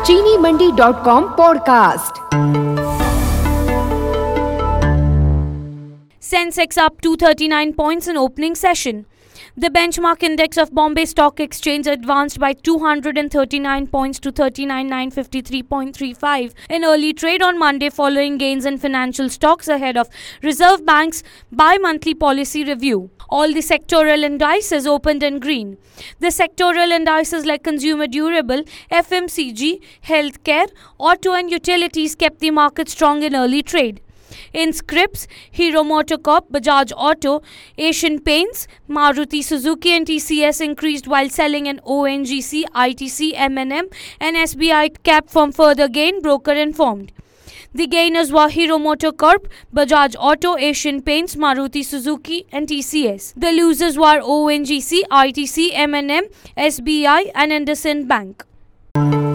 चीनीमंडी.com podcast. Sensex up 239 points in opening session. The benchmark index of Bombay Stock Exchange advanced by 239 points to 39,953.35 in early trade on Monday following gains in financial stocks ahead of Reserve Bank's bi-monthly policy review. All the sectoral indices opened in green. The sectoral indices like consumer durable, FMCG, healthcare, auto and utilities kept the market strong in early trade. In scripts, Hero MotoCorp, Bajaj Auto, Asian Paints, Maruti Suzuki and TCS increased while selling in ONGC, ITC, M&M and SBI capped from further gain, broker informed. The gainers were Hero MotoCorp, Bajaj Auto, Asian Paints, Maruti Suzuki and TCS. The losers were ONGC, ITC, M&M, SBI and IndusInd Bank.